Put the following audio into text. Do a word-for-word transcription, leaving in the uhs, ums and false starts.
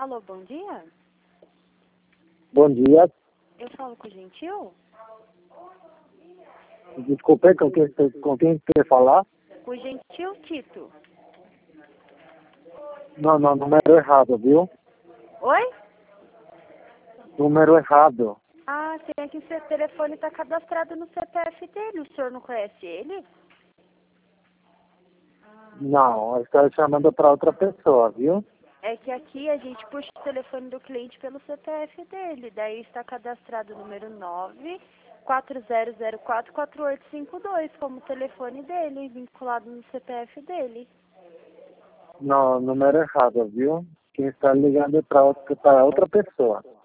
Alô, bom dia. Bom dia. Eu falo com o Gentil? Desculpe, com quem, com quem quer falar? Com o Gentil Tito. Não, não, número errado, viu? Oi? Número errado. Ah, tem aqui seu telefone está cadastrado no C P F dele. O senhor não conhece ele? Não, eu estou chamando para outra pessoa, viu? É que aqui a gente puxa o telefone do cliente pelo C P F dele. Daí está cadastrado o número nove quatro zero zero quatro quatro oito cinco dois como telefone dele, vinculado no C P F dele. Não, número errado, viu? Quem está ligando é para outra, para outra pessoa.